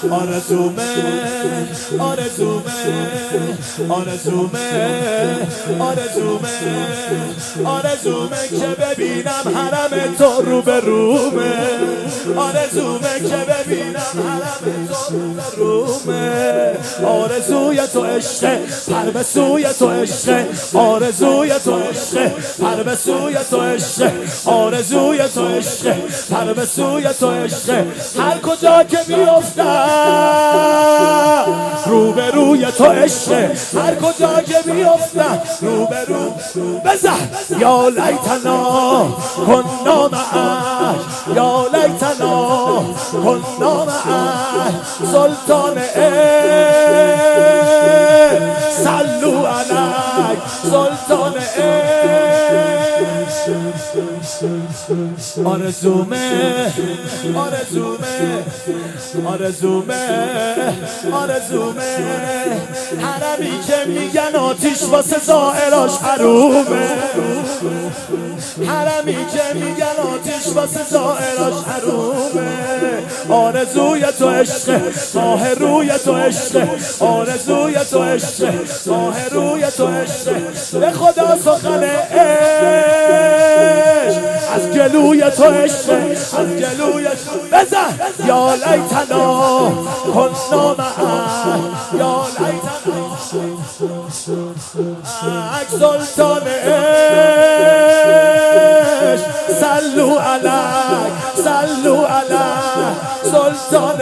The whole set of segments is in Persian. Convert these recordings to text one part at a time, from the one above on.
آرزومه آرزومه آرزومه آرزومه آرزومه که ببینم حرم تو رو به رومه آرزومه که ببینم حرم تو رو به رومه آرزوی تو عشق پر به سوی تو عشق آرزوی تو عشق پر به سوی تو عشق آرزوی تو عشق پر به سوی تو عشق هر کجا که بیفتم روبروی تو عشق هر کجا که بیفتم روبرو بزن یا لیتنا کنا معک یا لیتنا کنا معک سلطان صلوا علیک سلطان آرزومه آرزومه آرزومه آرزومه حرمی که میگن آتیش واسه زائراش حرومه حرمی که میگن آتیش واسه زائراش حرومه آرزوی تو عشق ماه روی تو عشق آرزوی تو عشق ماه روی تو عشق به خدا سخن عشق از گلوی تو عشق از گلوی تو بزن یا لیتنا کنا معک یا لیتنا معک سلطان عشق صلوا علیک صلوا علیک سلطان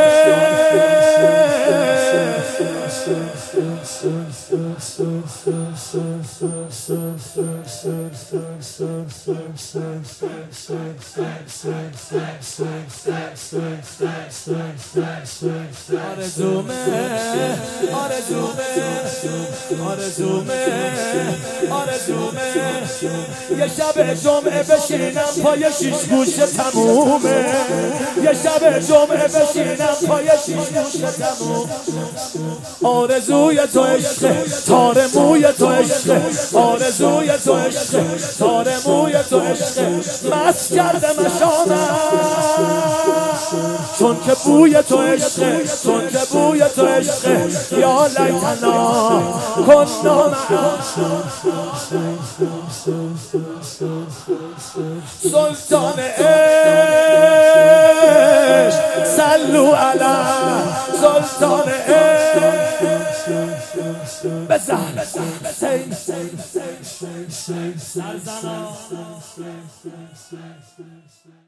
آرزومه آرزومه آرزومه آرزومه یه شب جمعه بشینم پای شیش گوشه تمومه یه شب جمعه بشینم پای شیش گوشه تموم آرزوی تو عشق تار موی تو عشق آرزوی تو عشق تار موی تو عشق مست کرده مشامم چون که بوی تو عشق چون که بوی تو عشق یا لیتنا کنا معک سلطان عشق صلوا علیک سلطان عشق بزن سرزنا